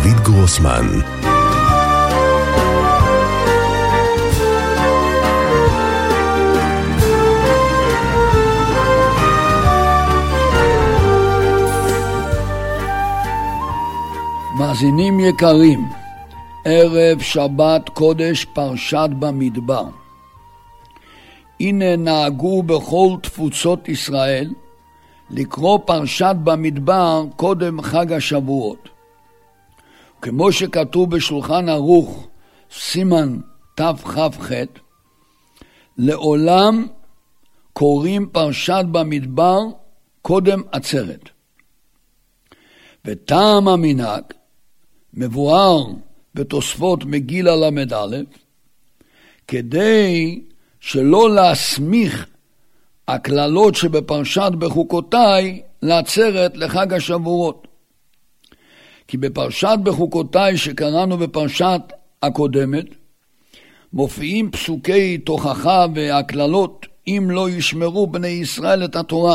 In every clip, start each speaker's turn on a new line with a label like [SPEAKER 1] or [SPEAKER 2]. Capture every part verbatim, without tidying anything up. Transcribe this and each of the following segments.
[SPEAKER 1] דוד גרוסמן.
[SPEAKER 2] מאזינים יקרים, ערב שבת קודש פרשת במדבר. הנה נהגו בכל תפוצות ישראל לקרוא פרשת במדבר קודם חג השבועות. כמו שכתוב בשולחן ערוך סימן תכ"ח, לעולם קוראים פרשת במדבר קודם עצרת. וטעם המנהג מבואר בתוספות מגילה למד א', כדי שלא להסמיך הכללות שבפרשת בחוקותיי לעצרת לחג השבועות. כי בפרשת בחוקותיי שקראנו בפרשת הקודמת, מופיעים פסוקי תוכחה והכללות אם לא ישמרו בני ישראל את התורה.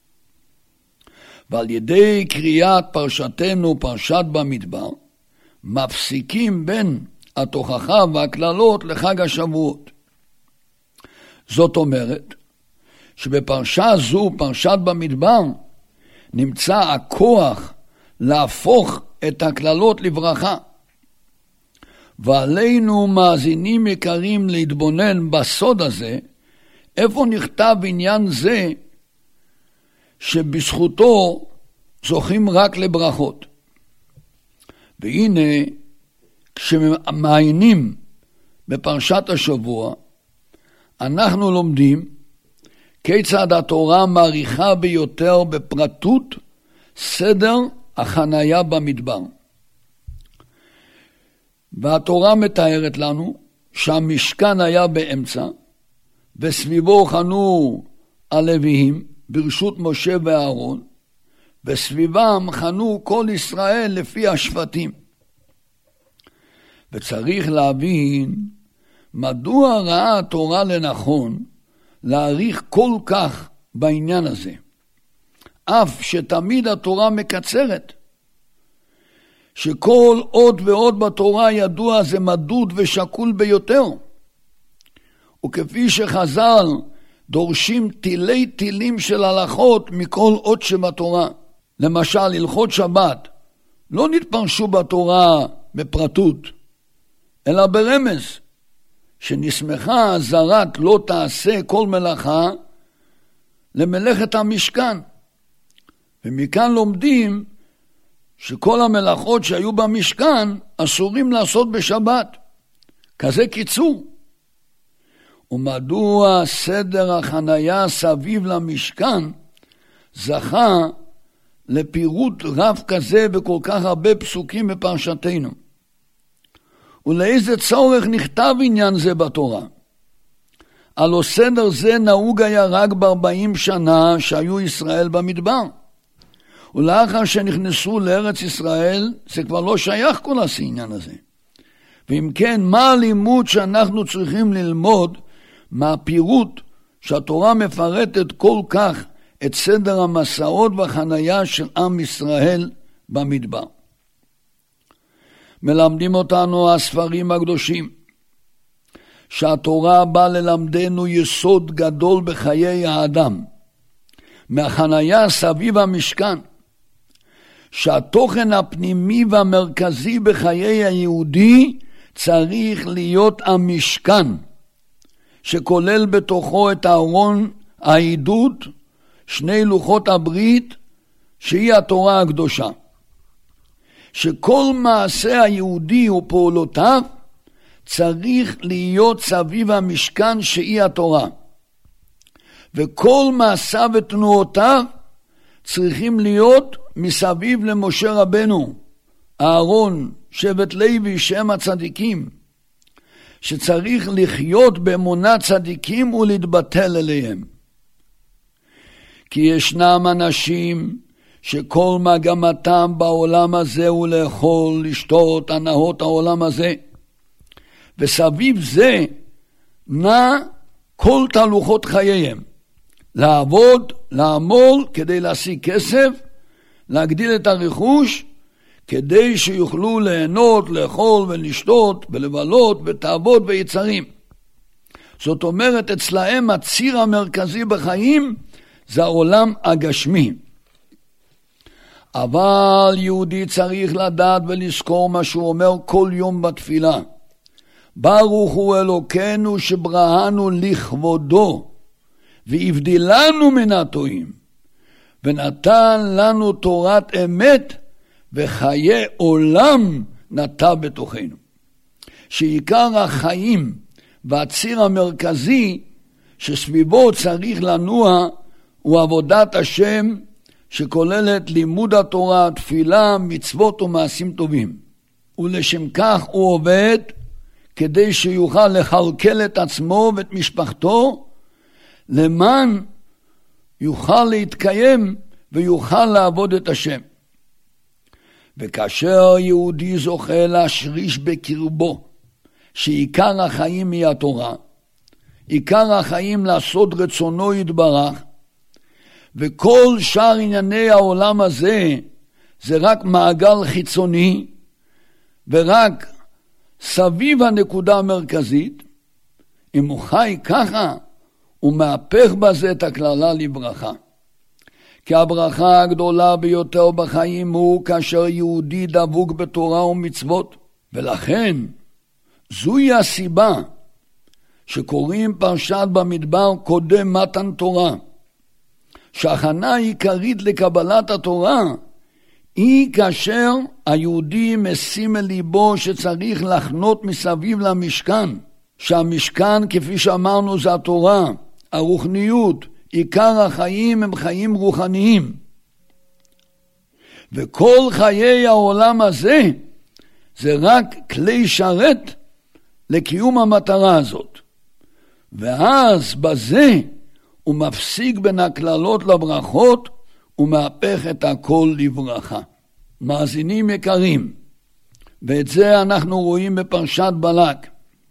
[SPEAKER 2] ועל ידי קריאת פרשתנו פרשת במדבר, מפסיקים בין התוכחה והכללות לחג השבועות. זאת אומרת, שבפרשה זו, פרשת במדבר, נמצא הכוח להפוך את הכללות לברכה. ועלינו מאזינים יקרים להתבונן בסוד הזה, איפה נכתב עניין זה שבזכותו זוכים רק לברכות. והנה, כשמעיינים בפרשת השבוע, אנחנו לומדים כיצד התורה מעריכה ביותר בפרטות סדר החניה במדבר. והתורה מתארת לנו שהמשכן היה באמצע, וסביבו חנו הלוויים ברשות משה ואהרון, וסביבם חנו כל ישראל לפי השבטים. וצריך להבין מדוע ראה התורה לנכון להאריך כל כך בעניין הזה, אף שתמיד התורה מקצרת, שכל עוד ועוד בתורה ידוע זה מדוד ושקול ביותר, וכפי שחז"ל דורשים תילי תילים של הלכות מכל עוד שבתורה. למשל, הלכות שבת לא נתפרשו בתורה בפרטות, אלא ברמז, שנסמכה זרת לא תעשה כל מלאכה למלאכת המשכן. ומכאן לומדים שכל המלאכות שהיו במשכן אסורים לעשות בשבת. כזה קיצור. ומדוע סדר החניה סביב למשכן זכה לפירוט רב כזה בכל כך הרבה פסוקים בפרשתנו? ולאיזה צורך נכתב עניין זה בתורה? הלא סדר זה נהוג היה רק ב-ארבעים שנה שהיו ישראל במדבר. ולאחר שנכנסו לארץ ישראל, זה כבר לא שייך כל העניין הזה. ואם כן, מה הלימוד שאנחנו צריכים ללמוד מהפירוט שהתורה מפרטת כל כך את סדר המסעות והחניה של עם ישראל במדבר? מלמדים אותנו הספרים הקדושים שהתורה באה ללמדנו יסוד גדול בחיי האדם, מהחניה סביב המשכן, שהתוכן הפנימי והמרכזי בחיי היהודי צריך להיות המשכן, שכולל בתוכו את ארון העדות, שני לוחות הברית, שהיא התורה הקדושה. שכל מעשה היהודי ופעולותיו צריך להיות סביב המשכן שהיא התורה. וכל מעשיו ותנועותיו צריכים להיות מסביב למשה רבנו, אהרון, שבט לוי, שם הצדיקים, שצריך לחיות באמונת צדיקים ולהתבטל אליהם. כי ישנם אנשים שכל מגמתם בעולם הזה הוא לאכול, לשתות, הנאות העולם הזה. וסביב זה נע כל תהלוכות חייהם. לעבוד, לעמול כדי להשיג כסף, להגדיל את הרכוש, כדי שיוכלו ליהנות, לאכול ולשתות ולבלות בתאוות ויצרים. זאת אומרת, אצלהם הציר המרכזי בחיים זה העולם הגשמי. אבל יהודי צריך לדעת ולזכור מה שהוא אומר כל יום בתפילה. ברוך הוא אלוקינו שבראנו לכבודו, והבדילנו מן הטועים, ונתן לנו תורת אמת, וחיי עולם נטע בתוכנו. שעיקר החיים והציר המרכזי שסביבו צריך לנוע הוא עבודת השם, שכוללת לימוד התורה, תפילה, מצוות ומעשים טובים. ולשם כך הוא עובד כדי שיוכל לכלכל את עצמו ואת משפחתו, למען יוכל להתקיים ויוכל לעבוד את השם. וכאשר יהודי זוכה להשריש בקרבו שעיקר החיים היא התורה, עיקר החיים לעשות רצונו יתברך, וכל שאר ענייני העולם הזה זה רק מעגל חיצוני, ורק סביב הנקודה המרכזית, אם הוא חי ככה, הוא מהפך בזה את הכללה לברכה. כי הברכה הגדולה ביותר בחיים הוא כאשר יהודי דבוק בתורה ומצוות, ולכן זוהי הסיבה שקוראים פרשת במדבר קודם מתן תורה, שההכנה העיקרית לקבלת התורה היא כאשר היהודי משים אל ליבו שצריך לחנות מסביב למשכן, שהמשכן כפי שאמרנו זה התורה, הרוחניות, עיקר החיים הם חיים רוחניים, וכל חיי העולם הזה זה רק כלי שרת לקיום המטרה הזאת. ואז בזה הוא מפסיק בין הכללות לברכות ומהפך את הכל לברכה. מאזינים יקרים, ואת זה אנחנו רואים בפרשת בלק,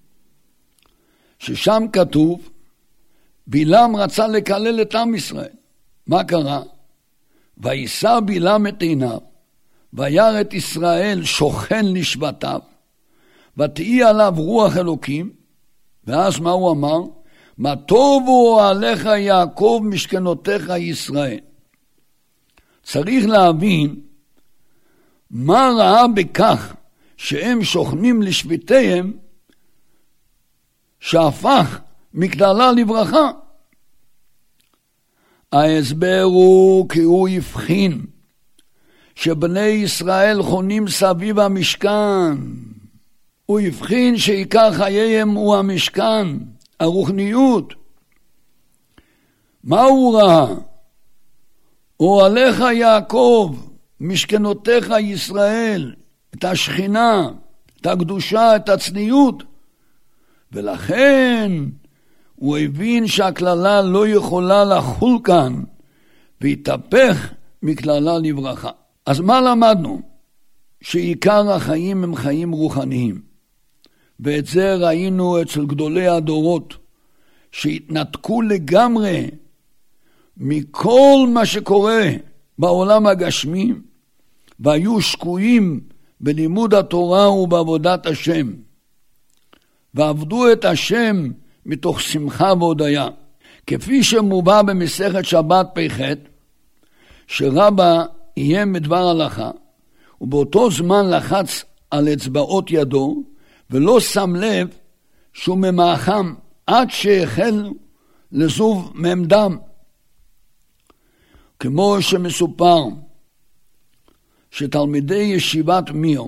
[SPEAKER 2] ששם כתוב בלעם רצה לקלל את עם ישראל. מה קרה? וישא בלעם את עיניו, וירא את ישראל שוכן לשבטיו, ותהי עליו רוח אלוקים. ואז מה הוא אמר? מה טובו אוהליך יעקב משכנותיך ישראל. צריך להבין מה ראה בכך שהם שוכנים לשבטיהם שהפך מקללה לברכה. ההסבר הוא כי הוא הבחין שבני ישראל חונים סביב המשכן. הוא הבחין שעיקר חייהם הוא המשכן, הרוחניות. מה הוא ראה? אוהליך יעקב, משכנותיך ישראל, את השכינה, את הקדושה, את הצניעות. ולכן הוא הבין שהכללה לא יכולה לחול כאן, והתהפך מכללה לברכה. אז מה למדנו? שעיקר החיים הם חיים רוחניים. ואת זה ראינו אצל גדולי הדורות, שהתנתקו לגמרי מכל מה שקורה בעולם הגשמי, והיו שקועים בלימוד התורה ובעבודת השם, ועבדו את השם מתוך שמחה והודיה. כפי שמובא במסכת שבת פ"ח, שרבא איים בדבר הלכה, ובאותו זמן לחץ על אצבעות ידו, ולא שם לב שהוא ממאחם עד שהחל לזוב מהם דם. כמו שמסופר שתלמידי ישיבת מיר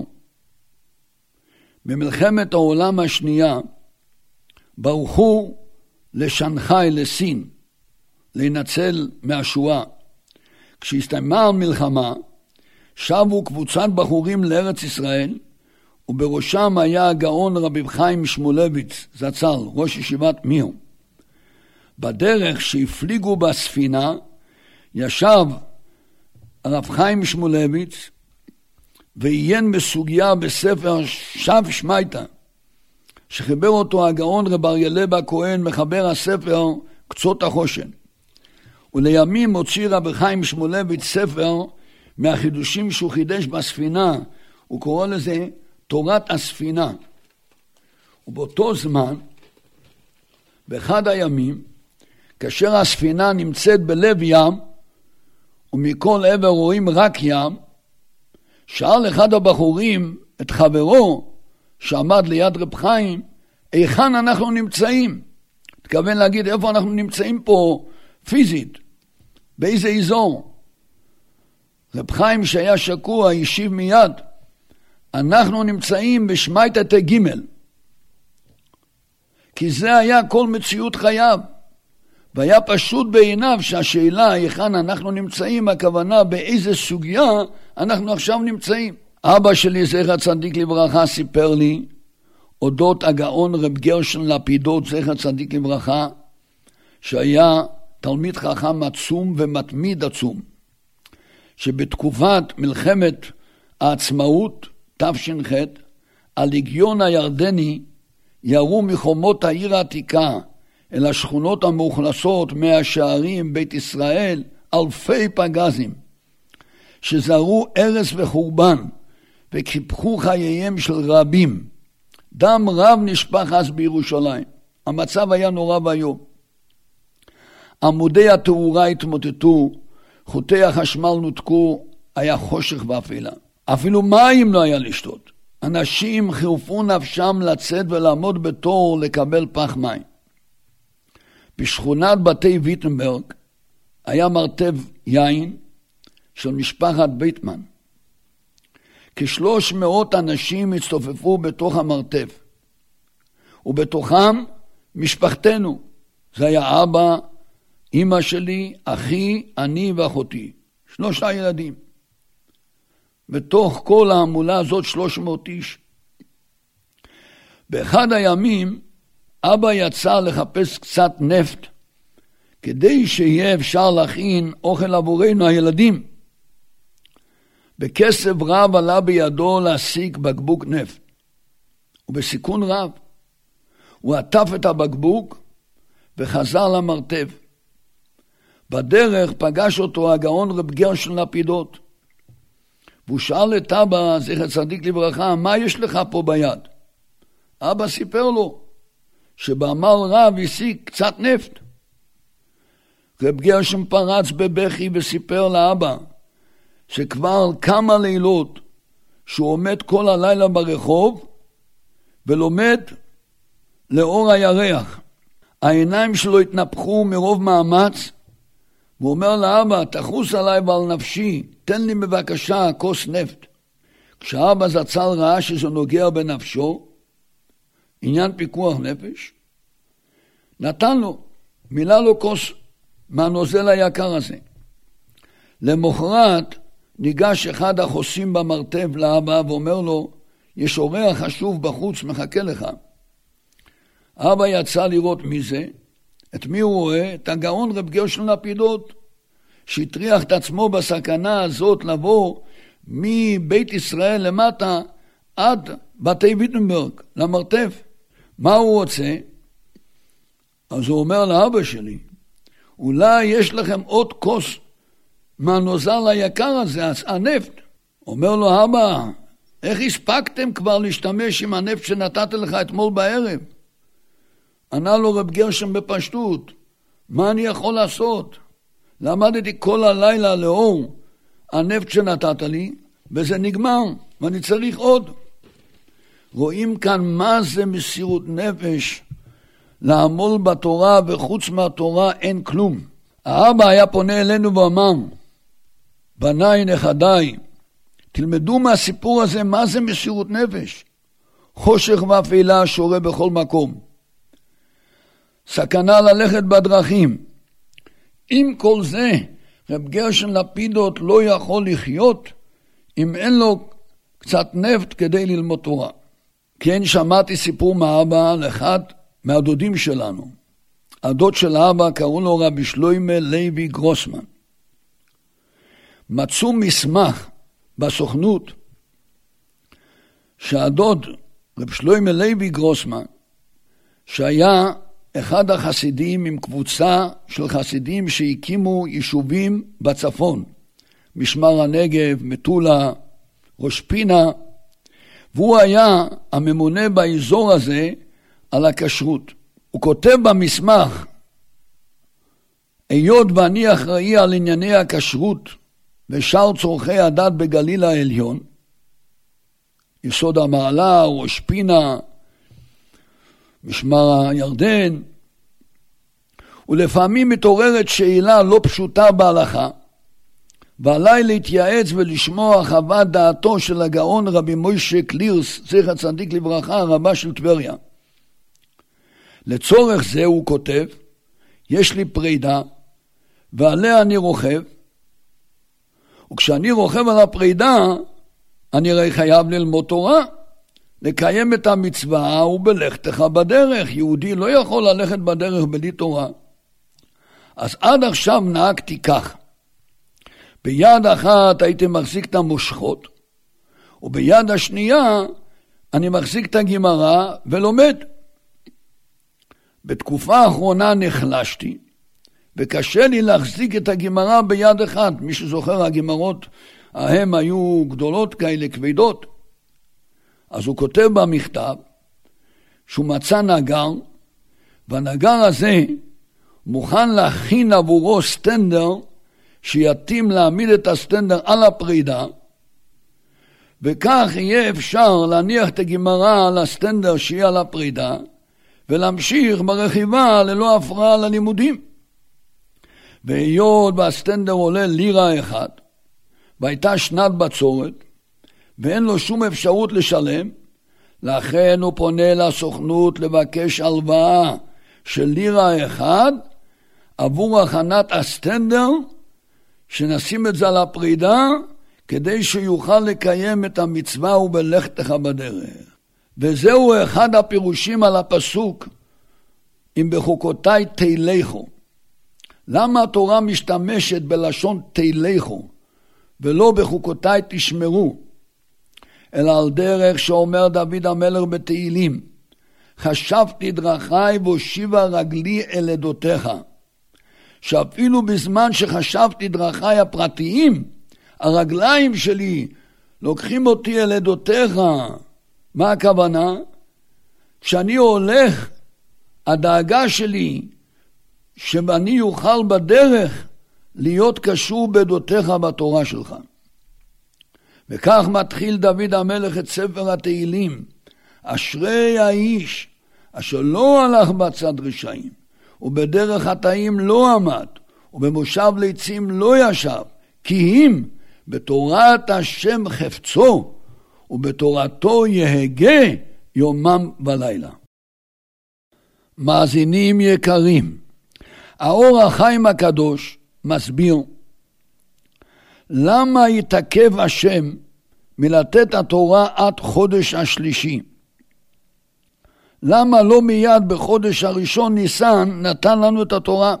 [SPEAKER 2] במלחמת העולם השנייה ברחו לשנגחאי, לסין, להינצל מהשואה. כשהסתיימה המלחמה שבו קבוצת בחורים לארץ ישראל, ובראשם היה הגאון רבי חיים שמואלביץ זצ"ל, ראש ישיבת מיר. בדרך שהפליגו בספינה ישב הרב חיים שמואלביץ ועיין בסוגיה בספר שב שמייתא, שחיבר אותו הגאון רב אריה לייב הכהן, מחבר הספר קצות החושן. ולימים הוציא רבי חיים שמואלביץ ספר מהחידושים שהוא חידש בספינה, הוא קורא לזה תורת הספינה. ובאותו זמן, באחד הימים, כאשר הספינה נמצאת בלב ים, ומכל עבר רואים רק ים, שאל אחד הבחורים את חברו שעמד ליד רב חיים, היכן אנחנו נמצאים? התכוון להגיד איפה אנחנו נמצאים פה פיזית, באיזה אזור. רב חיים שהיה שקוע השיב מיד, אנחנו נמצאים בשמייטה תג', כי זה היה כל מציאות חייו, והיה פשוט בעיניו שהשאלה היכן אנחנו נמצאים, הכוונה באיזה סוגיה אנחנו עכשיו נמצאים. אבא שלי זכר צדיק לברכה סיפר לי אודות הגאון רב גרשון לפידות זכר צדיק לברכה, שהיה תלמיד חכם עצום ומתמיד עצום, שבתקופת מלחמת העצמאות תש"ח הלגיון הירדני ירו מחומות העיר העתיקה אל השכונות המאוכלסות מהשערים בית ישראל אלפי פגזים שזרו הרס וחורבן וקיפחו חייהם של רבים. דם רב נשפך אז בירושלים, המצב היה נורא ואיום. עמודי התאורה התמוטטו, חוטי החשמל נותקו, היה חושך ואפלה. אפילו מים לא היה לשתות. אנשים חירפו נפשם לצאת ולעמוד בתור לקבל פח מים. בשכונת בתי ויטנברג היה מרתף יין של משפחת ביטמן. כשלוש מאות אנשים הצטופפו בתוך המרתף, ובתוכם משפחתנו. זה היה אבא, אמא שלי, אחי, אני ואחותי, שלושה ילדים. בתוך כל ההמולה הזאת שלוש מאות איש. באחד הימים אבא יצא לחפש קצת נפט, כדי שיהיה אפשר להכין אוכל עבורנו הילדים. בכסף רב עלה בידו להשיג בקבוק נפט, ובסיכון רב הוא עטף את הבקבוק וחזר למרתף. בדרך פגש אותו הגאון רב גרשון לפידות, והוא שאל את אבא זכר צדיק לברכה, מה יש לך פה ביד? אבא סיפר לו שבעמל רב השיג קצת נפט. רב גרשון פרץ בבכי וסיפר לאבא שכבר כמה לילות שהוא עומד כל הלילה ברחוב ולומד לאור הירח. העיניים שלו התנפחו מרוב מאמץ, והוא אומר לאבא, תחוס עליי ועל נפשי, תן לי בבקשה כוס נפט. כשאבא זצ"ל ראה שזה נוגע בנפשו, עניין פיקוח נפש, נתן לו, מילא לו כוס מהנוזל היקר הזה. למחרת ניגש אחד החוסים במרתף לאבא ואומר לו, יש אורח חשוב בחוץ מחכה לך. אבא יצא לראות מי זה, את מי הוא רואה? את הגאון רב גרשון לפידות, שהטריח את עצמו בסכנה הזאת לבוא מבית ישראל למטה עד בתי ויטנברג, למרתף. מה הוא רוצה? אז הוא אומר לאבא שלי, אולי יש לכם עוד כוס מהנוזל היקר הזה, הנפט. אומר לו, אבא, איך הספקתם כבר להשתמש עם הנפט שנתת לך אתמול בערב? ענה לו רב גרשון בפשטות, מה אני יכול לעשות? למדתי כל הלילה לאור הנפט שנתת לי, וזה נגמר, ואני צריך עוד. רואים כאן מה זה מסירות נפש, לעמול בתורה, וחוץ מהתורה אין כלום. האבא היה פונה אלינו ואמר, בניי נכדיי, תלמדו מהסיפור הזה מה זה מסירות נפש. חושך ואפלה שורה בכל מקום. סכנה ללכת בדרכים. עם כל זה, רב גרשון לפידות לא יכול לחיות אם אין לו קצת נפט כדי ללמוד תורה. כן, שמעתי סיפור מאבא לאחד מהדודים שלנו. הדוד של האבא קראו לו רבי שלוימה לוי גרוסמן. מצאו מסמך בסוכנות שהדוד רבי שלוימה לוי גרוסמן, שהיה אחד החסידים עם קבוצה של חסידים שהקימו יישובים בצפון, משמר הנגב, מטולה, ראש פינה, והוא היה הממונה באזור הזה על הכשרות. הוא כותב במסמך, היות ואני אחראי על ענייני הכשרות ושאר צורכי הדת בגליל העליון, יסוד המעלה, ראש פינה, משמר הירדן, ולפעמים מתעוררת שאלה לא פשוטה בהלכה, ועליי להתייעץ ולשמוע חוות דעתו של הגאון רבי מוישה קלירס, זכר צדיק לברכה, הרבה של טבריה. לצורך זה הוא כותב, יש לי פרידה, ועליה אני רוכב, וכשאני רוכב על הפרידה, אני הרי חייב ללמוד תורה, לקיים את המצווה ובלכתך בדרך. יהודי לא יכול ללכת בדרך בלי תורה. אז עד עכשיו נהגתי כך. ביד אחת הייתי מחזיק את המושכות, וביד השנייה אני מחזיק את הגמרא ולומד. בתקופה האחרונה נחלשתי, וקשה לי להחזיק את הגמרא ביד אחת. מי שזוכר, הגמרות ההם היו גדולות כאלה, כבדות. אז הוא כותב במכתב שהוא מצא נגר, והנגר הזה מוכן להכין עבורו סטנדר שיתאים להעמיד את הסטנדר על הפרידה, וכך יהיה אפשר להניח את הגמרא על הסטנדר שיהיה על הפרידה, ולהמשיך ברכיבה ללא הפרעה ללימודים. והיות והסטנדר עולה לירה אחד, והייתה שנת בצורת, ואין לו שום אפשרות לשלם, לכן הוא פונה לסוכנות לבקש הלוואה של לירה אחד, עבור הכנת הסטנדר, שנשים את זה על הפרידה, כדי שיוכל לקיים את המצווה ובלכתך בדרך. וזהו אחד הפירושים על הפסוק, אם בחוקותיי תלכו. למה התורה משתמשת בלשון תלכו, ולא בחוקותיי תשמרו? אלא על דרך שאומר דוד המלך בתהילים, חשבתי דרכי והושיבה רגלי אל עדותיך. שאפילו בזמן שחשבתי דרכי הפרטיים, הרגליים שלי לוקחים אותי אל עדותיך. מה הכוונה? כשאני הולך, הדאגה שלי שאני אוכל בדרך להיות קשור בעדותיך בתורה שלך. וכך מתחיל דוד המלך את ספר התהילים, אשרי האיש אשר לא הלך בצד רשעים, ובדרך חטאים לא עמד, ובמושב ליצים לא ישב, כי אם בתורת השם חפצו, ובתורתו יהגה יומם ולילה. מאזינים יקרים, האור החיים הקדוש מסביר למה התעכב השם מלתת התורה עד חודש השלישי. למה לא מיד בחודש הראשון ניסן נתן לנו את התורה?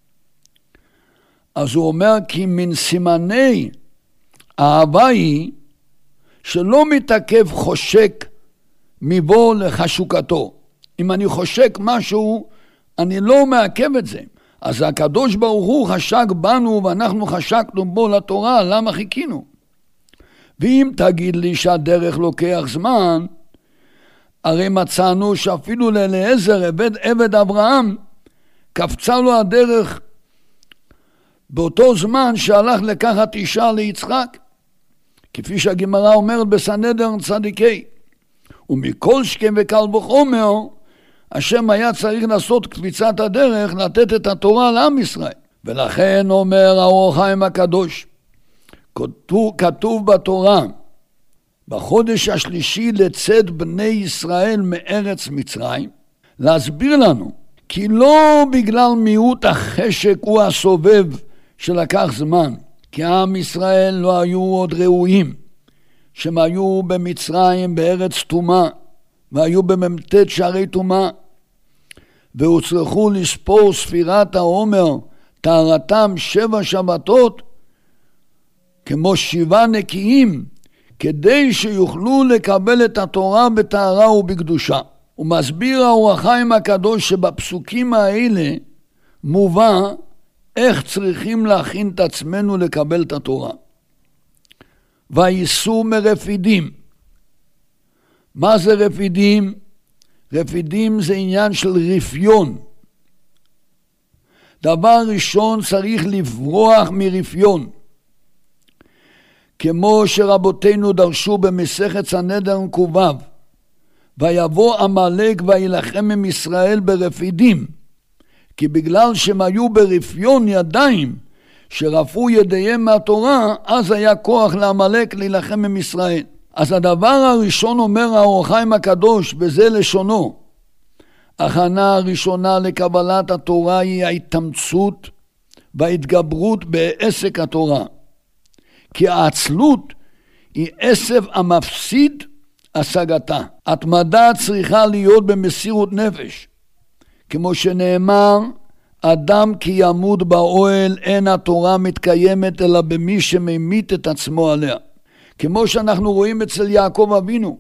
[SPEAKER 2] אז הוא אומר כי מן סימני האהבה היא שלא מתעכב חושק מבוא לחשוקתו. אם אני חושק משהו, אני לא מעכב את זה. אז הקדוש ברוך הוא חשק בנו ואנחנו חשקנו בו לתורה, למה חיכינו? ואם תגיד לי שהדרך לוקח זמן, הרי מצאנו שאפילו לאליעזר עבד, עבד אברהם, קפצה לו הדרך באותו זמן שהלך לקחת אישה ליצחק, כפי שהגמרא אומרת בסנהדרין צדיקי. ומכל שכם וקל וחומר, השם היה צריך לעשות קפיצת הדרך, לתת את התורה לעם ישראל. ולכן אומר האור החיים הקדוש, כתוב, כתוב בתורה, בחודש השלישי לצאת בני ישראל מארץ מצרים, להסביר לנו, כי לא בגלל מיעוט החשק הוא הסובב שלקח זמן, כי עם ישראל לא היו עוד ראויים, שהם היו במצרים בארץ תומה, והיו בממתת שערי תומה, והוצרכו לספור ספירת העומר, טהרתם שבע שבתות, כמו שבעה נקיים, כדי שיוכלו לקבל את התורה בטהרה ובקדושה. הוא מסביר האור החיים הקדוש שבפסוקים האלה מובא איך צריכים להכין את עצמנו לקבל את התורה. וייסעו מרפידים, מה זה רפידים? רפידים זה עניין של רפיון. דבר ראשון צריך לברוח מרפיון. כמו שרבותינו דרשו במסכת סנהדרין ק"ו, ויבוא עמלק וילחם עם ישראל ברפידים, כי בגלל שהם היו ברפיון ידיים, שרפו ידיהם מהתורה, אז היה כוח לעמלק להילחם עם ישראל. אז הדבר הראשון אומר האור החיים הקדוש, בזה לשונו, הכנה הראשונה לקבלת התורה היא ההתאמצות וההתגברות בעסק התורה. כי העצלות היא עשב המפסיד השגתה. התמדה צריכה להיות במסירות נפש. כמו שנאמר, אדם כי ימות באוהל, אין התורה מתקיימת אלא במי שממית את עצמו עליה. כמו שאנחנו רואים אצל יעקב אבינו,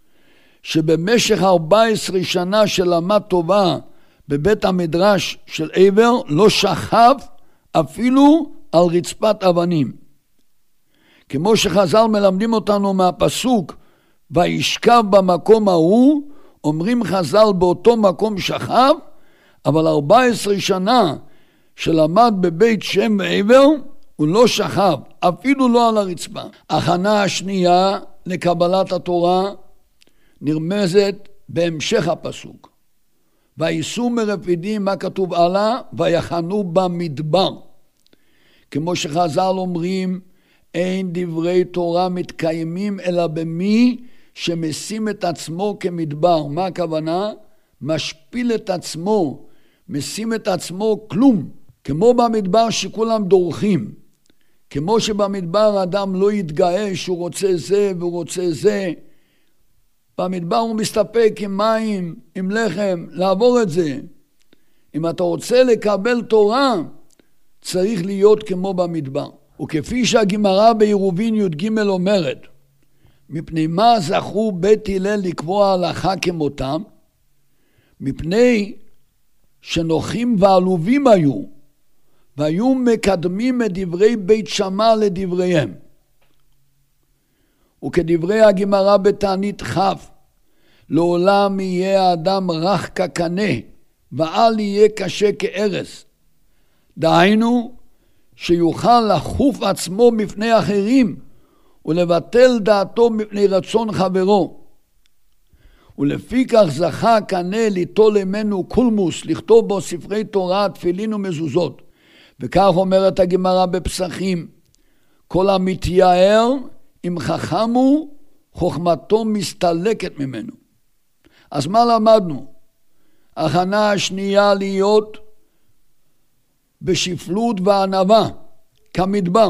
[SPEAKER 2] שבמשך ארבע עשרה שנה שלמד תורה בבית המדרש של עבר, לא שכב אפילו על רצפת אבנים. כמו שחז"ל מלמדים אותנו מהפסוק, וישכב במקום ההוא, אומרים חז"ל באותו מקום שכב, אבל ארבע עשרה שנה שלמד בבית שם ועבר, הוא לא שכב, אפילו לא על הרצפה. הכנה השנייה לקבלת התורה נרמזת בהמשך הפסוק. וייסעו מרפידים, מה כתוב הלאה? ויחנו במדבר. כמו שחז"ל אומרים, אין דברי תורה מתקיימים אלא במי שמשים את עצמו כמדבר. מה הכוונה? משפיל את עצמו, משים את עצמו כלום. כמו במדבר שכולם דורכים. כמו שבמדבר האדם לא יתגאה שהוא רוצה זה והוא רוצה זה. במדבר הוא מסתפק עם מים, עם לחם, לעבור את זה. אם אתה רוצה לקבל תורה, צריך להיות כמו במדבר. וכפי שהגמרא בעירובין י"ג אומרת, מפני מה זכו בית הלל לקבוע הלכה כמותם? מפני שנוחים ועלובים היו, והיו מקדמים את דברי בית שמע לדבריהם. וכדברי הגמרא בתענית כ', לעולם יהיה האדם רך כקנה, ואל יהיה קשה כארס. דהיינו, שיוכל לחוף עצמו מפני אחרים, ולבטל דעתו מפני רצון חברו. ולפי כך זכה קנה ליטול ממנו קולמוס, לכתוב בו ספרי תורה, תפילין ומזוזות. וכך אומרת הגמרא בפסחים, כל המתייער אם חכם הוא, חוכמתו מסתלקת ממנו. אז מה למדנו? הכנה השנייה להיות בשפלות וענווה, כמדבר.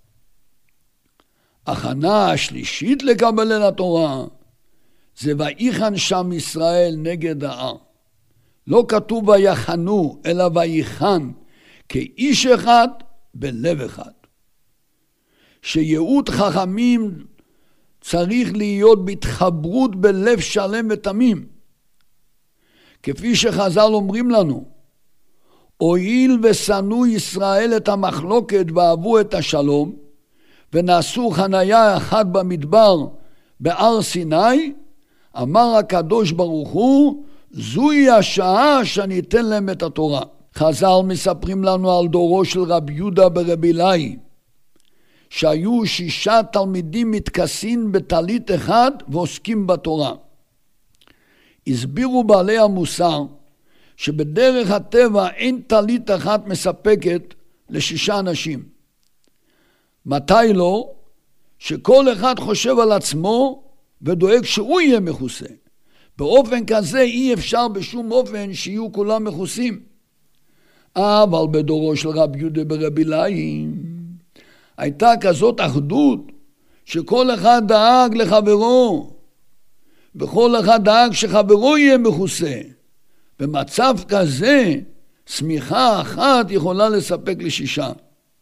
[SPEAKER 2] הכנה השלישית לקבל את התורה, זה ויחן שם ישראל נגד ההר. לא כתוב ויחנו, אלא ויחן, כאיש אחד בלב אחד. שייעוד חכמים צריך להיות בהתחברות בלב שלם ותמים. כפי שחז"ל אומרים לנו, הואיל ושנאו ישראל את המחלוקת ואהבו את השלום, ונעשו חניה אחת במדבר בהר סיני, אמר הקדוש ברוך הוא, זוהי השעה שאני אתן להם את התורה. חז"ל מספרים לנו על דורו של רבי יהודה ברבי אילאי, שהיו שישה תלמידים מתכסין בטלית אחד ועוסקים בתורה. הסבירו בעלי המוסר שבדרך הטבע אין טלית אחת מספקת לשישה אנשים. מתי לא? שכל אחד חושב על עצמו ודואג שהוא יהיה מכוסה. באופן כזה אי אפשר בשום אופן שיהיו כולם מכוסים. אבל בדורו של רבי יהודה ברבי אילאי הייתה כזאת אחדות שכל אחד דאג לחברו, וכל אחד דאג שחברו יהיה מכוסה. במצב כזה שמיכה אחת יכולה לספק לשישה.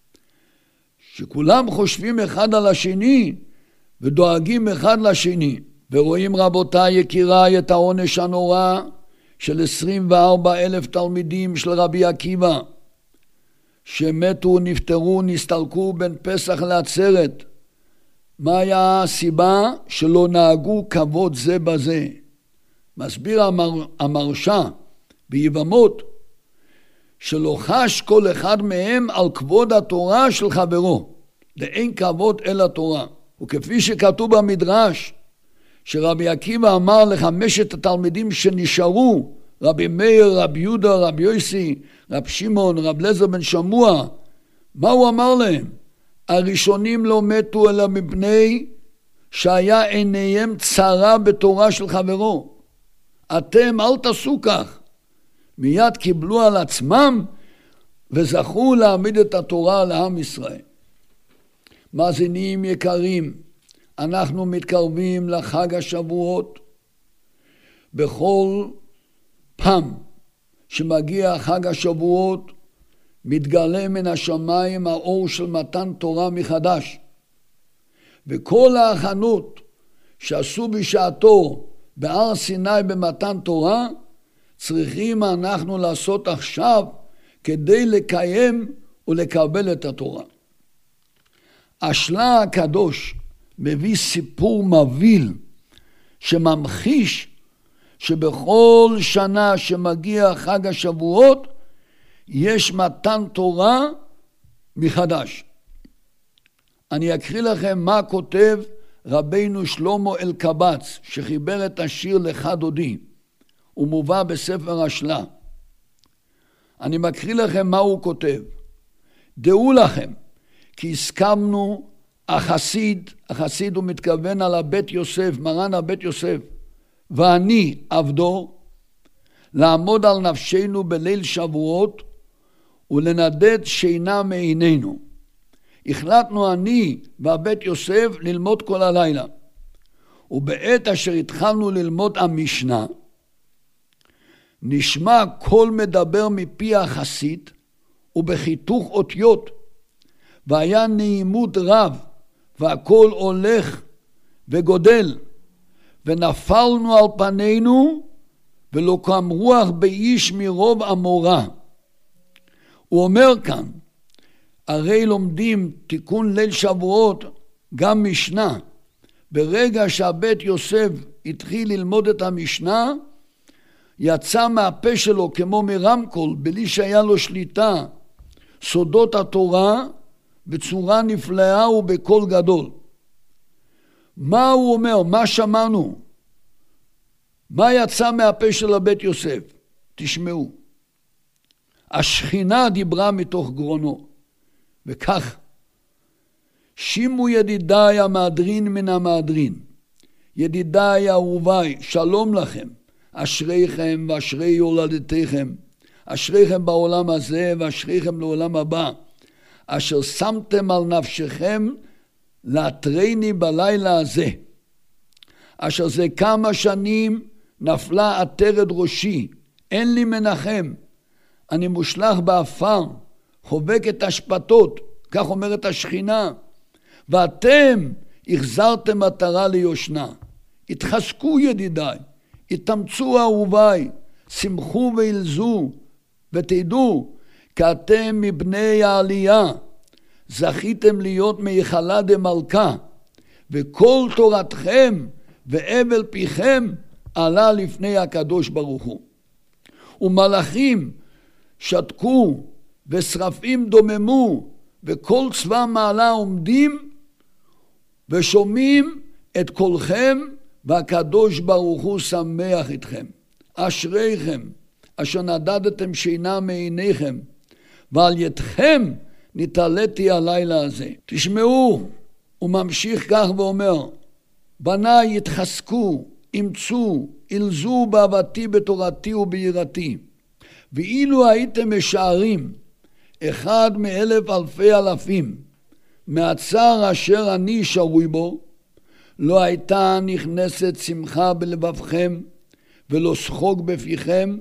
[SPEAKER 2] שכולם חושבים אחד על השני ודואגים אחד לשני. ורואים רבותיי יקיריי את העונש הנורא של עשרים וארבעה אלף תלמידים של רבי עקיבא, שמתו, נפטרו, נסתלקו בין פסח לעצרת, מה היה הסיבה שלא נהגו כבוד זה בזה? מסביר המר, המרשה ביבמות, שלא חש כל אחד מהם על כבוד התורה של חברו, ואין כבוד אל התורה. וכפי שכתוב במדרש, שרבי עקיבא אמר לחמשת התלמידים שנשארו, רבי מאיר, רבי יהודה, רבי יוסי, רב שמעון, רב אליעזר בן שמוע, מה הוא אמר להם? הראשונים לא מתו אלא מפני שהיה עיניהם צרה בתורה של חברו. אתם אל תעשו כך. מיד קיבלו על עצמם וזכו להעמיד את התורה לעם ישראל. מאזינים יקרים, אנחנו מתקרבים לחג השבועות. בכל פעם שמגיע חג השבועות מתגלה מן השמיים האור של מתן תורה מחדש. וכל ההכנות שעשו בשעתו בהר סיני במתן תורה, צריכים אנחנו לעשות עכשיו כדי לקיים ולקבל את התורה. השלה הקדוש מביא סיפור מבהיל שממחיש שבכל שנה שמגיע חג השבועות יש מתן תורה מחדש. אני אקריא לכם מה כותב רבינו שלמה אלקבץ שחיבר את השיר לך דודי. הוא מובא בספר השלה. אני מקריא לכם מה הוא כותב. דעו לכם כי הסכמנו החסיד, החסיד הוא מתכוון על הבית יוסף, מרן הבית יוסף, ואני עבדו, לעמוד על נפשנו בליל שבועות ולנדד שינה מעינינו. החלטנו אני והבית יוסף ללמוד כל הלילה. ובעת אשר התחלנו ללמוד המשנה, נשמע קול מדבר מפי החסיד ובחיתוך אותיות, והיה נעימות רב, והקול הולך וגודל, ונפלנו על פנינו, ולא קם רוח באיש מרוב המורה. הוא אומר כאן, הרי לומדים תיקון ליל שבועות גם משנה. ברגע שהבית יוסף התחיל ללמוד את המשנה, יצא מהפה שלו כמו מרמקול, בלי שהיה לו שליטה, סודות התורה בצורה נפלאה ובקול גדול. מה הוא אומר? מה שמענו? מה יצא מהפה של הבית יוסף? תשמעו. השכינה דיברה מתוך גרונו, וכך, שימו ידידיי המהדרין מן המהדרין, ידידיי אהוביי, שלום לכם, אשריכם ואשרי יולדתיכם, אשריכם בעולם הזה ואשריכם לעולם הבא, אשר שמתם על נפשכם להתרני בלילה הזה, אשר זה כמה שנים נפלה עטרת ראשי, אין לי מנחם, אני מושלך באפר, חובק את השפתות, כך אומרת השכינה, ואתם החזרתם מטרה ליושנה. התחזקו ידידיי, התאמצו אהוביי, שמחו וילזו, ותדעו, כי אתם מבני העלייה, זכיתם להיות מהיכלה דמלכה, וכל תורתכם והבל פיכם עלה לפני הקדוש ברוך הוא. ומלאכים שתקו ושרפים דוממו, וכל צבא מעלה עומדים ושומעים את קולכם, והקדוש ברוך הוא שמח איתכם. אשריכם אשר נדדתם שינה מעיניכם, ועל ידכם נתעליתי הלילה הזה. תשמעו, הוא ממשיך כך ואומר, בניי יתחזקו, אימצו, ילזו באהבתי בתורתי וביראתי, ואילו הייתם משערים אחד מאלף אלפי אלפים מהצער אשר אני שרוי בו, לא הייתה נכנסת שמחה בלבבכם ולא שחוק בפיכם,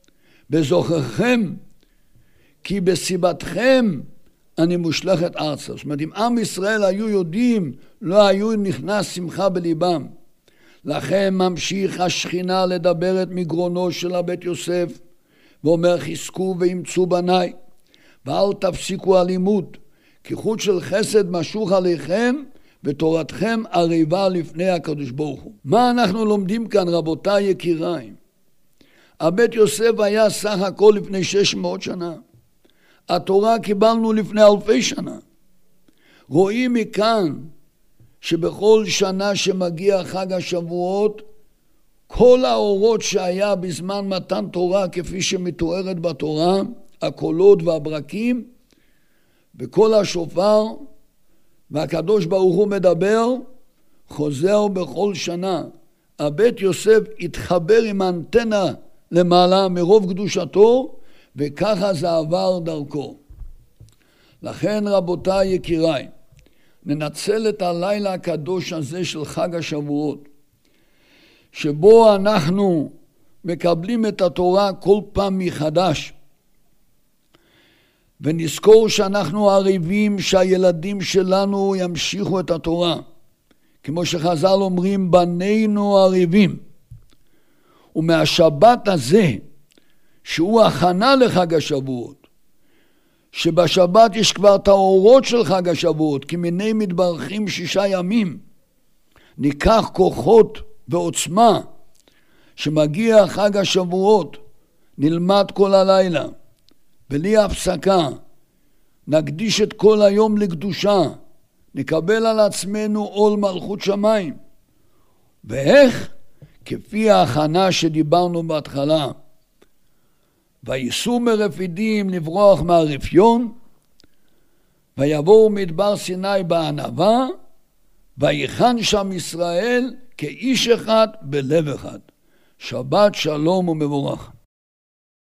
[SPEAKER 2] בזוכרכם כי בסיבתכם אני מושלכת ארצה. זאת אומרת, אם עם ישראל היו יודעים, לא היו נכנס שמחה בליבם. לכן ממשיך השכינה לדבר את מגרונו של הבית יוסף, ואומר חזקו ואימצו בניי, ואל תפסיקו אלימות, כי חוט של חסד משוך עליכם, ותורתכם ערבה לפני הקדוש ברוך הוא. מה אנחנו לומדים כאן, רבותיי יקיריי? הבית יוסף היה סך הכל לפני שש מאות שנה. התורה קיבלנו לפני אלפי שנה. רואים מכאן שבכל שנה שמגיע חג השבועות, כל האורות שהיה בזמן מתן תורה כפי שמתוארת בתורה, הקולות והברקים, וכל השופר, והקדוש ברוך הוא מדבר, חוזר בכל שנה. הבית יוסף התחבר עם האנטנה למעלה מרוב קדושתו, וככה זה עבר דרכו. לכן רבותיי יקיריי, ננצל את הלילה הקדוש הזה של חג השבועות, שבו אנחנו מקבלים את התורה כל פעם מחדש, ונזכור שאנחנו ערבים שהילדים שלנו ימשיכו את התורה, כמו שחז"ל אומרים, בנינו ערבים. ומהשבת הזה, שהוא הכנה לחג השבועות, שבשבת יש כבר את האורות של חג השבועות, כי מיני מתברכים שישה ימים, ניקח כוחות ועוצמה, שמגיע חג השבועות, נלמד כל הלילה, בלי הפסקה, נקדיש את כל היום לקדושה, נקבל על עצמנו עול מלכות שמיים. ואיך? כפי ההכנה שדיברנו בהתחלה, ויסעו מרפידים לברוח מהרפיון, ויבואו מדבר סיני בענווה, ויחן שם ישראל כאיש אחד בלב אחד. שבת שלום ומבורך.